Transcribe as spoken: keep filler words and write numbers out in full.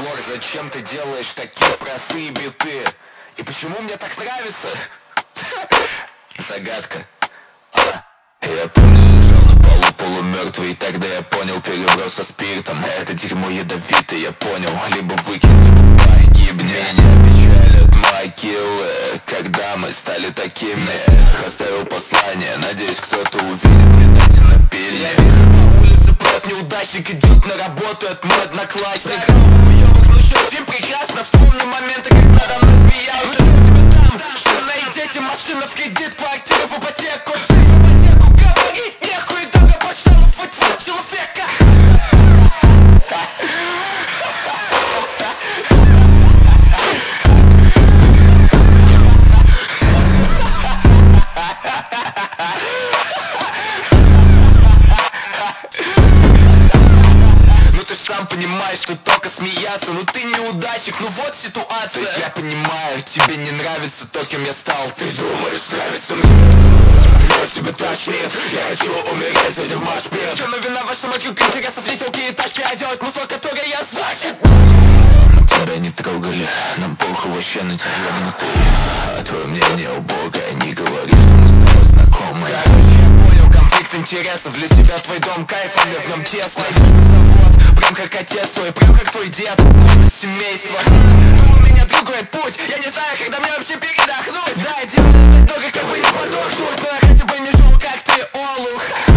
фольклор, зачем ты делаешь такие простые биты? И почему мне так нравится? Загадка. а. Я помню, лежал на полу полумертвый, и тогда я понял, перебрал со спиртом. Это дерьмо ядовитое, я понял. Либо выкинь, либо погибни. Меня печалят могилы, когда мы стали такими. Оставил послание, надеюсь, кто-то увидит, мне дайте напильник. Я вижу по улице прет неудачник, идет на работу, это мой одноклассник. Уебок, ну что, жизнь прекрасна, вспомни моменты, как надо мной смеялся. Ну что у тебя там? Жена и дети, машина в кредит, квартира в ипотеку. Говорить нехуй, только пошел в футбол человека. Ну ты ж сам понимаешь, что только смеяться. Ну ты неудачник, ну вот ситуация. То есть я понимаю, тебе не нравится то, кем я стал. Ты думаешь, нравится мне? Я тебя тошнит, я хочу умереть, этим машпит. Чем я виноват, что мой круг интересов не телки и тачки, а делать музло, которое я значит. Тебя не трогали, нам похуй вообще на тебя внутри. А твое мнение убогое, не говори, что мы с тобой знакомы. Короче, я понял, конфликт интересов. Для тебя твой дом кайф, а мне в нем тесно. Идешь на завод, прям как отец твой, прям как твой дед, семейство. Но у меня другой путь, я не знаю, когда мне вообще передохнуть. Да, я делаю так много, как бы не подохнуть, но я хотя бы не жил, как ты, олух.